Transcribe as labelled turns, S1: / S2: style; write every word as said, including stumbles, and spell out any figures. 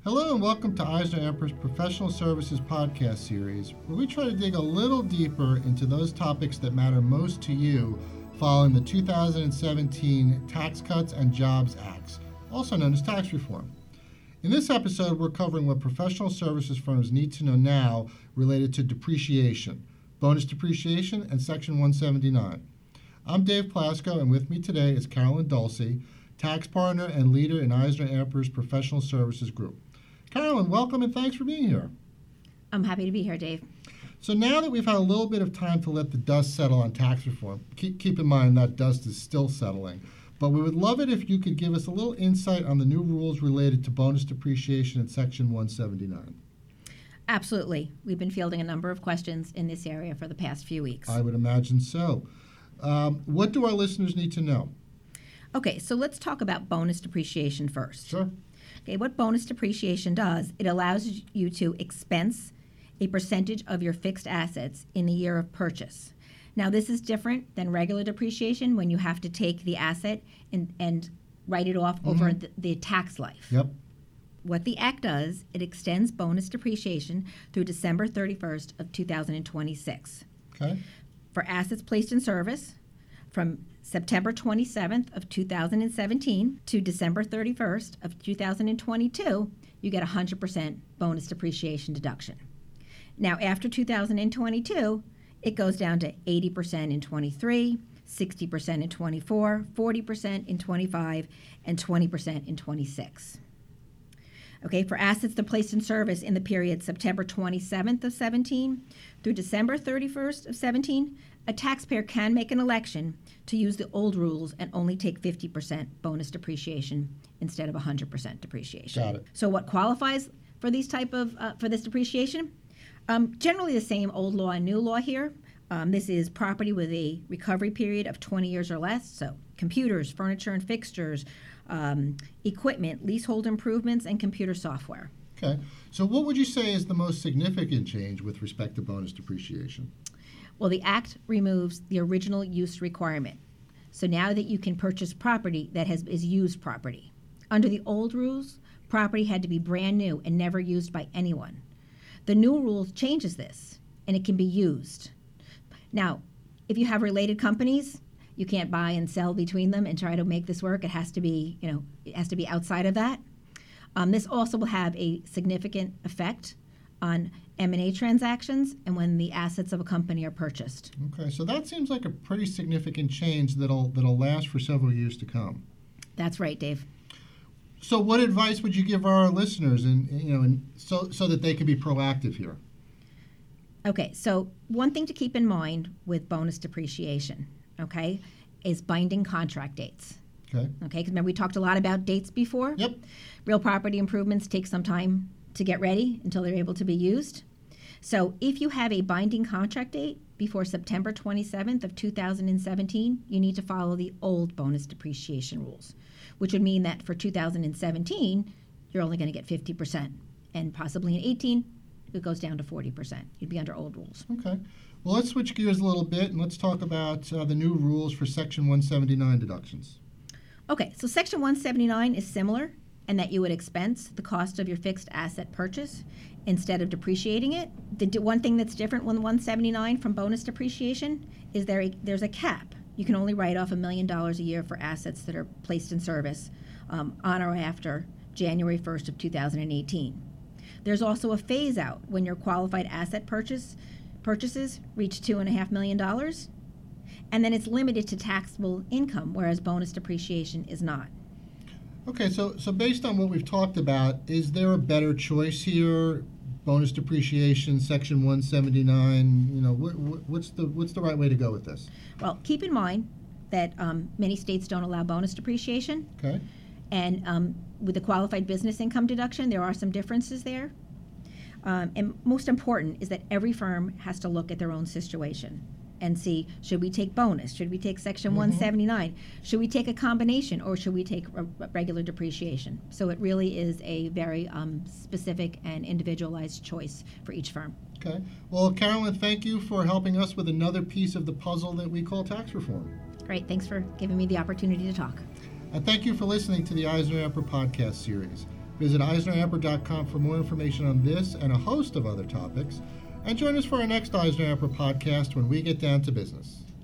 S1: Hello and welcome to EisnerAmper's Professional Services podcast series, where we try to dig a little deeper into those topics that matter most to you following the two thousand seventeen Tax Cuts and Jobs Acts, also known as tax reform. In this episode, we're covering what professional services firms need to know now related to depreciation, bonus depreciation, and Section one seventy-nine. I'm Dave Plasko, and with me today is Carolyn Dulce, tax partner and leader in EisnerAmper's Professional Services Group. Carolyn, welcome and thanks for being here.
S2: I'm happy to be here, Dave.
S1: So now that we've had a little bit of time to let the dust settle on tax reform, keep, keep in mind that dust is still settling, but we would love it if you could give us a little insight on the new rules related to bonus depreciation in Section one seventy-nine.
S2: Absolutely. We've been fielding a number of questions in this area for the past few weeks.
S1: I would imagine so. Um, what do our listeners need to know?
S2: Okay, so let's talk about bonus depreciation first.
S1: Sure.
S2: Okay, what bonus depreciation does, it allows you to expense a percentage of your fixed assets in the year of purchase. Now, this is different than regular depreciation when you have to take the asset and, and write it off mm-hmm. over the, the tax life.
S1: Yep.
S2: What the Act does, it extends bonus depreciation through December thirty-first of two thousand twenty-six.
S1: Okay.
S2: For assets placed in service from September twenty-seventh of two thousand seventeen to December thirty-first of two thousand twenty-two, you get a one hundred percent bonus depreciation deduction. Now, after two thousand twenty-two, it goes down to eighty percent in twenty-three, sixty percent in twenty-four, forty percent in twenty-five, and twenty percent in twenty-six. Okay, for assets that are placed in service in the period September twenty-seventh of seventeen through December thirty-first of seventeen, a taxpayer can make an election to use the old rules and only take fifty percent bonus depreciation instead of one hundred percent depreciation.
S1: Got it.
S2: So what qualifies for these type of uh, for this depreciation? Um, generally the same old law and new law here. Um, this is property with a recovery period of twenty years or less, so computers, furniture and fixtures, um, equipment, leasehold improvements, and computer software.
S1: Okay. So what would you say is the most significant change with respect to bonus depreciation?
S2: Well, the Act removes the original use requirement. So now that you can purchase property that has is used property. Under the old rules, property had to be brand new and never used by anyone. The new rule changes this, and it can be used. Now, if you have related companies, you can't buy and sell between them and try to make this work. It has to be, you know, it has to be outside of that. Um, this also will have a significant effect on M and A transactions and when the assets of a company are purchased.
S1: Okay, so that seems like a pretty significant change that'll that'll last for several years to come.
S2: That's right, Dave.
S1: So what advice would you give our listeners, and you know, and so so that they can be proactive here?
S2: Okay, so one thing to keep in mind with bonus depreciation, okay, is binding contract dates.
S1: Okay.
S2: Okay, because remember we talked a lot about dates before?
S1: Yep.
S2: Real property improvements take some time to get ready until they're able to be used. So if you have a binding contract date before September twenty-seventh of two thousand seventeen, you need to follow the old bonus depreciation rules, which would mean that for two thousand seventeen, you're only going to get fifty percent, and possibly in eighteen, it goes down to forty percent. You'd be under old rules.
S1: Okay. Well, let's switch gears a little bit, and let's talk about uh, the new rules for Section one seventy-nine deductions.
S2: Okay, so Section one seventy-nine is similar in that you would expense the cost of your fixed asset purchase instead of depreciating it. The d- one thing that's different with one seventy-nine from bonus depreciation is there a, there's a cap. You can only write off a million dollars a year for assets that are placed in service um, on or after January first of two thousand eighteen. There's also a phase out when your qualified asset purchase purchases reach two and a half million dollars, and then it's limited to taxable income, whereas bonus depreciation is not.
S1: Okay, so so based on what we've talked about, is there a better choice here? Bonus depreciation, Section one seventy-nine. You know, what, what, what's the what's the right way to go with this?
S2: Well, keep in mind that um, many states don't allow bonus depreciation.
S1: Okay.
S2: And um, with the qualified business income deduction, there are some differences there. Um, and most important is that every firm has to look at their own situation and see, should we take bonus? Should we take Section
S1: Mm-hmm.
S2: one seventy-nine? Should we take a combination, or should we take a, a regular depreciation? So it really is a very um, specific and individualized choice for each firm.
S1: Okay. Well, Carolyn, thank you for helping us with another piece of the puzzle that we call tax reform.
S2: Great. Thanks for giving me the opportunity to talk.
S1: And thank you for listening to the EisnerAmper podcast series. Visit Eisner Amper dot com for more information on this and a host of other topics. And join us for our next Eisner Amper podcast when we get down to business.